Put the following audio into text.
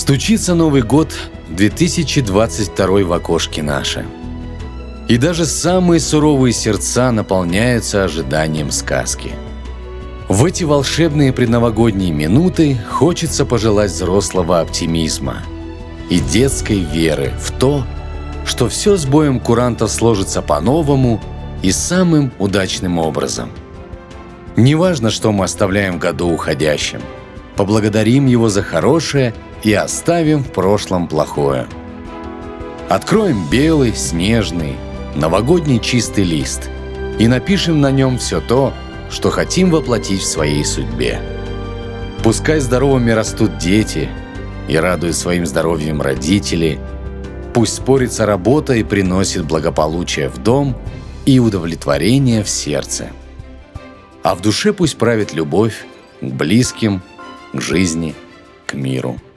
Стучится Новый год 2022 в окошке наше. И даже самые суровые сердца наполняются ожиданием сказки. В эти волшебные предновогодние минуты хочется пожелать взрослого оптимизма и детской веры в то, что все с боем курантов сложится по-новому и самым удачным образом. Неважно, что мы оставляем в году уходящем, поблагодарим его за хорошее и оставим в прошлом плохое. Откроем белый, снежный, новогодний чистый лист и напишем на нем все то, что хотим воплотить в своей судьбе. Пускай здоровыми растут дети и радуют своим здоровьем родители. Пусть спорится работа и приносит благополучие в дом и удовлетворение в сердце. А в душе пусть правит любовь к близким, к жизни, к миру.